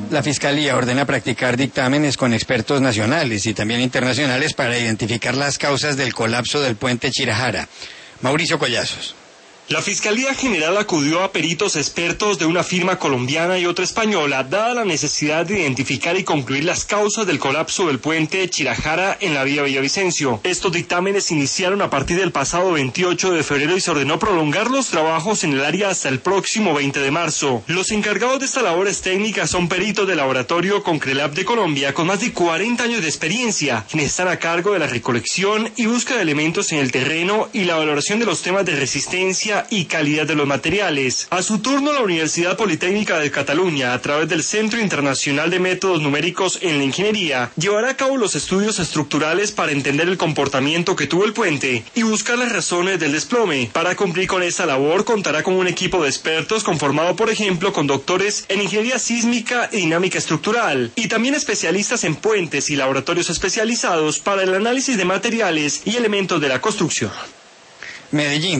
La Fiscalía ordena practicar dictámenes con expertos nacionales y también internacionales para identificar las causas del colapso del puente Chirajara. Mauricio Collazos. La Fiscalía General acudió a peritos expertos de una firma colombiana y otra española, dada la necesidad de identificar y concluir las causas del colapso del puente Chirajara en la vía Villavicencio. Estos dictámenes iniciaron a partir del pasado 28 de febrero y se ordenó prolongar los trabajos en el área hasta el próximo 20 de marzo. Los encargados de estas labores técnicas son peritos del laboratorio Concrelab de Colombia con más de 40 años de experiencia, quienes están a cargo de la recolección y búsqueda de elementos en el terreno y la valoración de los temas de resistencia y calidad de los materiales. A su turno, la Universidad Politécnica de Cataluña, a través del Centro Internacional de Métodos Numéricos en la Ingeniería, llevará a cabo los estudios estructurales para entender el comportamiento que tuvo el puente y buscar las razones del desplome. Para cumplir con esta labor, contará con un equipo de expertos conformado, por ejemplo, con doctores en Ingeniería Sísmica y Dinámica Estructural, y también especialistas en puentes y laboratorios especializados para el análisis de materiales y elementos de la construcción. Medellín.